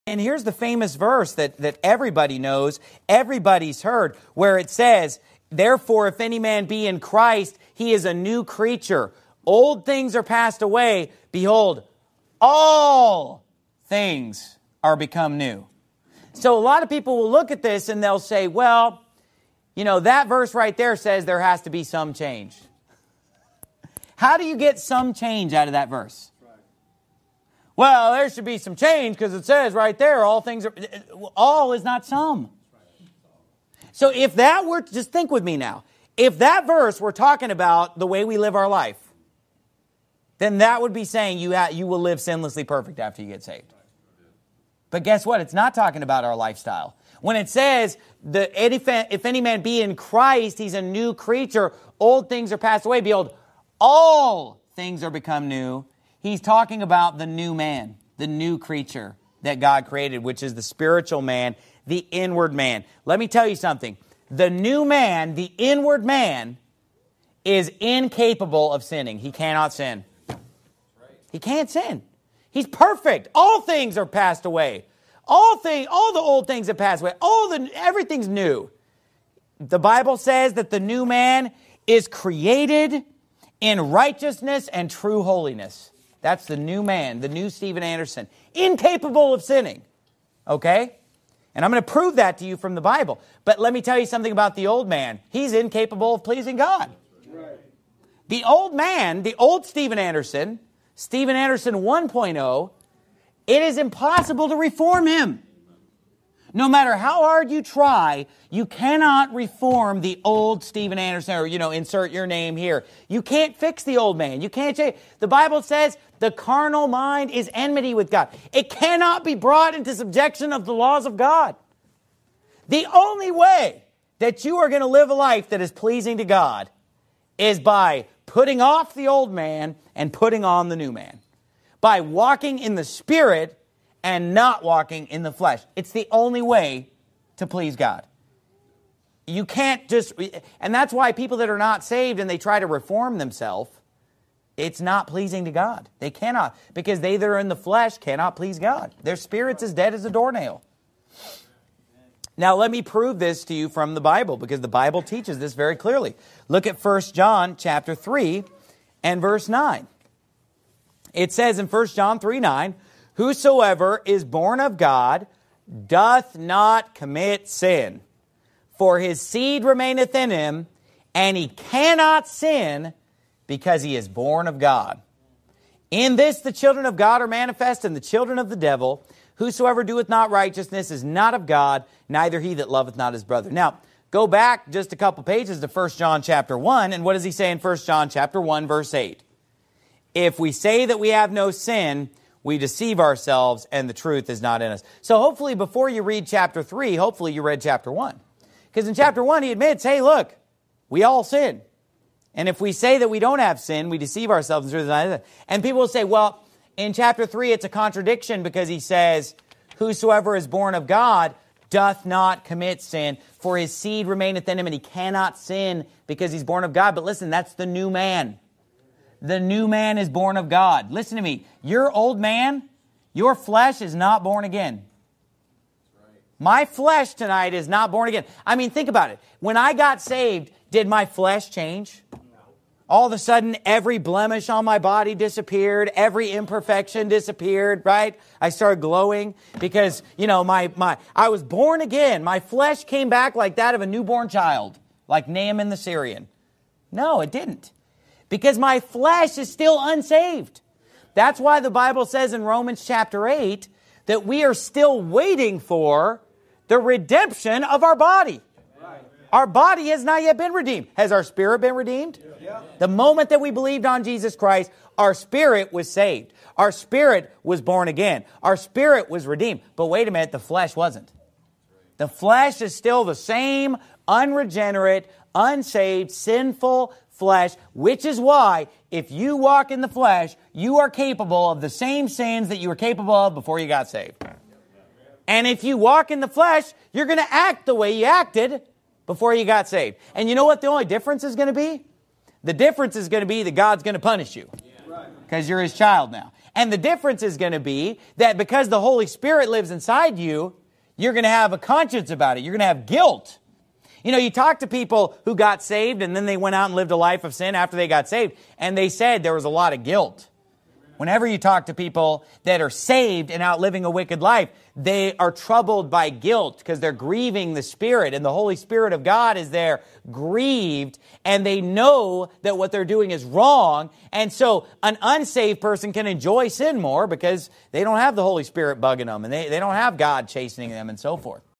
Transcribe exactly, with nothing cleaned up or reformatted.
And here's the famous verse that, that everybody knows, everybody's heard, where it says, therefore, if any man be in Christ, he is a new creature. Old things are passed away. Behold, all things are become new. So a lot of people will look at this and they'll say, well, you know, that verse right there says there has to be some change. How do you get some change out of that verse? Well, there should be some change because it says right there, all things are, all is not some. So if that were, just think with me now, if that verse were talking about the way we live our life, then that would be saying you, ha- you will live sinlessly perfect after you get saved. But guess what? It's not talking about our lifestyle. When it says, the, if any man be in Christ, he's a new creature, old things are passed away, behold, all things are become new. He's talking about the new man, the new creature that God created, which is the spiritual man, the inward man. Let me tell you something. The new man, the inward man, is incapable of sinning. He cannot sin. He can't sin. He's perfect. All things are passed away. All things, all the old things have passed away. All the everything's new. The Bible says that the new man is created in righteousness and true holiness. That's the new man, the new Steven Anderson. Incapable of sinning. Okay? And I'm going to prove that to you from the Bible. But let me tell you something about the old man. He's incapable of pleasing God. Right. The old man, the old Steven Anderson, Steven Anderson one point oh, it is impossible to reform him. No matter how hard you try, you cannot reform the old Steven Anderson, or, you know, insert your name here. You can't fix the old man. You can't change. The Bible says the carnal mind is enmity with God. It cannot be brought into subjection of the laws of God. The only way that you are going to live a life that is pleasing to God is by putting off the old man and putting on the new man. By walking in the Spirit and not walking in the flesh. It's the only way to please God. You can't just, and that's why people that are not saved and they try to reform themselves, it's not pleasing to God. They cannot, because they that are in the flesh cannot please God. Their spirit's as dead as a doornail. Now let me prove this to you from the Bible, because the Bible teaches this very clearly. Look at First John chapter three and verse nine. It says in First John three nine, whosoever is born of God doth not commit sin, for his seed remaineth in him, and he cannot sin because he is born of God. In this the children of God are manifest, and the children of the devil. Whosoever doeth not righteousness is not of God, neither he that loveth not his brother. Now, go back just a couple pages to First John chapter one, and what does he say in First John chapter one, verse eight? If we say that we have no sin, we deceive ourselves, and the truth is not in us. So hopefully before you read chapter three, hopefully you read chapter one. Because in chapter one he admits, hey, look, we all sin. And if we say that we don't have sin, we deceive ourselves, and the truth is not in us. And people will say, well, in chapter three it's a contradiction because he says, whosoever is born of God doth not commit sin, for his seed remaineth in him, and he cannot sin because he's born of God. But listen, that's the new man. The new man is born of God. Listen to me. Your old man, your flesh is not born again. My flesh tonight is not born again. I mean, think about it. When I got saved, did my flesh change? All of a sudden, every blemish on my body disappeared. Every imperfection disappeared, right? I started glowing because, you know, my, my I was born again. My flesh came back like that of a newborn child, like Naaman the Syrian. No, it didn't. Because my flesh is still unsaved. That's why the Bible says in Romans chapter eight that we are still waiting for the redemption of our body. Right. Our body has not yet been redeemed. Has our spirit been redeemed? Yeah. The moment that we believed on Jesus Christ, our spirit was saved. Our spirit was born again. Our spirit was redeemed. But wait a minute, the flesh wasn't. The flesh is still the same unregenerate, unsaved, sinful flesh, which is why if you walk in the flesh, you are capable of the same sins that you were capable of before you got saved. And if you walk in the flesh, you're going to act the way you acted before you got saved. And you know what the only difference is going to be? The difference is going to be that God's going to punish you because you're His child now. And the difference is going to be that because the Holy Spirit lives inside you, you're going to have a conscience about it. You're going to have guilt. You know, you talk to people who got saved and then they went out and lived a life of sin after they got saved, and they said there was a lot of guilt. Whenever you talk to people that are saved and out living a wicked life, they are troubled by guilt because they're grieving the Spirit, and the Holy Spirit of God is there grieved, and they know that what they're doing is wrong. And so an unsaved person can enjoy sin more because they don't have the Holy Spirit bugging them, and they, they don't have God chastening them and so forth.